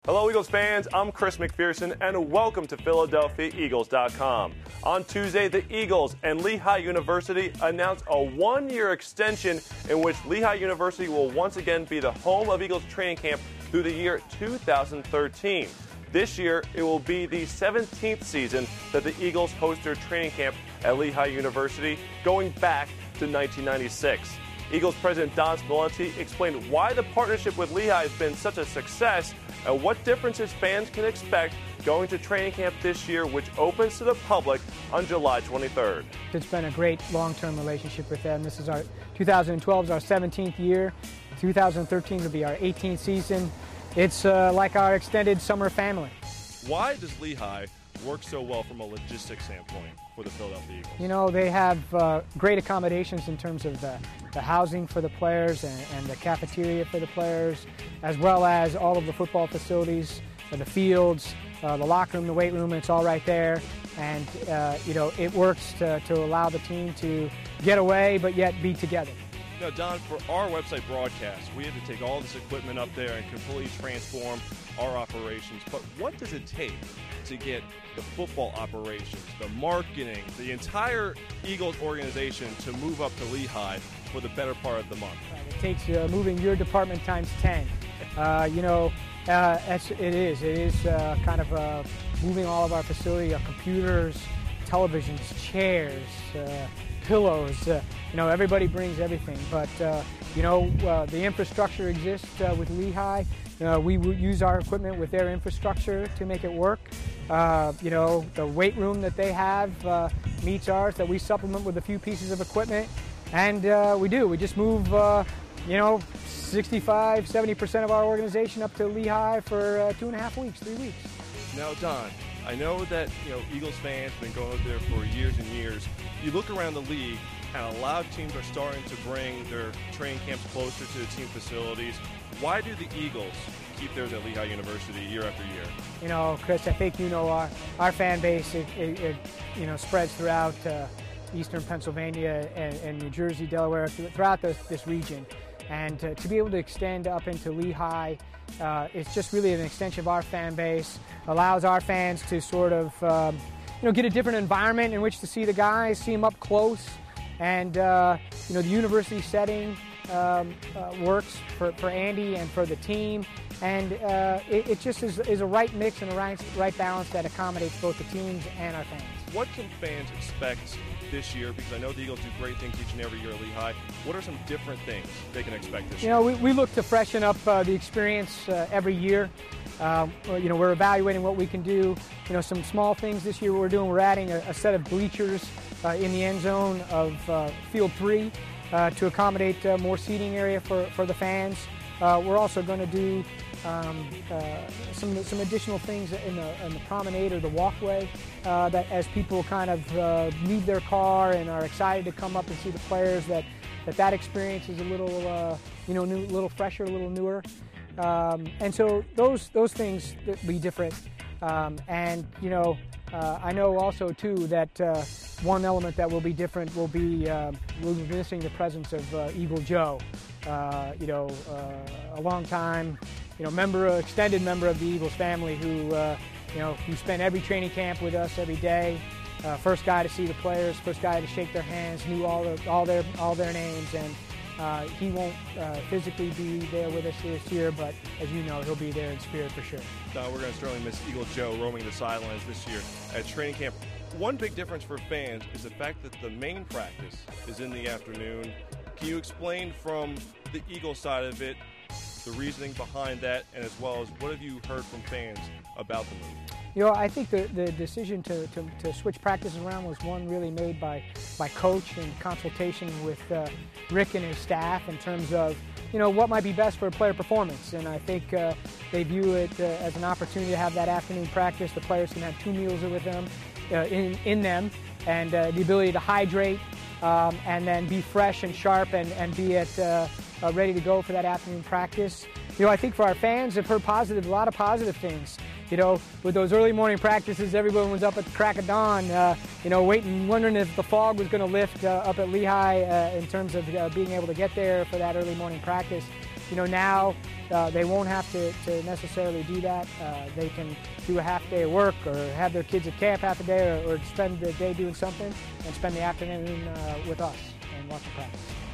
Hello, Eagles fans. I'm Chris McPherson, and welcome to PhiladelphiaEagles.com. On Tuesday, the Eagles and Lehigh University announced a one-year extension in which Lehigh University will once again be the home of Eagles training camp through the year 2013. This year, it will be the 17th season that the Eagles host their training camp at Lehigh University, going back to 1996. Eagles President Don Spallenti explained why the partnership with Lehigh has been such a success and what differences fans can expect going to training camp this year, which opens to the public on July 23rd. It's been a great long-term relationship with them. This is our 2012 is our 17th year. 2013 will be our 18th season. It's like our extended summer family. Why does Lehigh work so well from a logistics standpoint for the Philadelphia Eagles? You know, they have great accommodations in terms of the housing for the players and the cafeteria for the players, as well as all of the football facilities, the fields, the locker room, the weight room. It's all right there. And, you know, it works to allow the team to get away but yet be together. Now, Don, for our website broadcast, we had to take all this equipment up there and completely transform our operations. But what does it take to get the football operations, the marketing, the entire Eagles organization to move up to Lehigh for the better part of the month? It takes moving your department times 10. You know, it is kind of moving all of our facility, our computers, televisions, chairs, pillows. You know, everybody brings everything, but you know, the infrastructure exists with Lehigh. We use our equipment with their infrastructure to make it work. You know, the weight room that they have meets ours, that we supplement with a few pieces of equipment, and we just move, you know, 65, 70% of our organization up to Lehigh for 2.5 weeks, 3 weeks. Now, Don, I know that, you know, Eagles fans have been going there for years and years. You look around the league, and a lot of teams are starting to bring their training camps closer to the team facilities. Why do the Eagles keep theirs at Lehigh University year after year? You know, Chris, I think you know our fan base, it you know, spreads throughout eastern Pennsylvania and New Jersey, Delaware, throughout this region. And to be able to extend up into Lehigh, it's just really an extension of our fan base, allows our fans to sort of, you know, get a different environment in which to see the guys, see them up close. And, you know, the university setting works for Andy and for the team. And it just is a right mix and a right balance that accommodates both the teams and our fans. What can fans expect this year? Because I know the Eagles do great things each and every year at Lehigh. What are some different things they can expect this year? You know, we look to freshen up the experience every year. You know, we're evaluating what we can do. You know, some small things this year we're doing. We're adding a set of bleachers in the end zone of Field 3 to accommodate more seating area for the fans. We're also going to do some additional things in the promenade or the walkway that as people kind of leave their car and are excited to come up and see the players, that experience is a little you know, new, a little fresher, a little newer. And so those things that be different. And you know, I know also too that one element that will be different will be we'll be missing the presence of Eagle Joe. You know, a long time, you know, extended member of the Eagles family who, you know, who spent every training camp with us every day. First guy to see the players, first guy to shake their hands, knew all their names, and he won't physically be there with us this year, but as you know, he'll be there in spirit for sure. We're going to certainly miss Eagle Joe roaming the sidelines this year at training camp. One big difference for fans is the fact that the main practice is in the afternoon. Can you explain from the Eagle side of it, the reasoning behind that, and as well as what have you heard from fans about the move? You know, I think the decision to switch practices around was one really made by coach in consultation with Rick and his staff in terms of, you know, what might be best for player performance. And I think they view it as an opportunity to have that afternoon practice. The players can have 2 meals with them, in them, and the ability to hydrate and then be fresh and sharp and be at ready to go for that afternoon practice. You know, I think for our fans, I've heard a lot of positive things. You know, with those early morning practices, everyone was up at the crack of dawn, you know, wondering if the fog was going to lift up at Lehigh in terms of being able to get there for that early morning practice. You know, now they won't have to necessarily do that. They can do a half day of work or have their kids at camp half a day or spend the day doing something and spend the afternoon with us and watch the practice.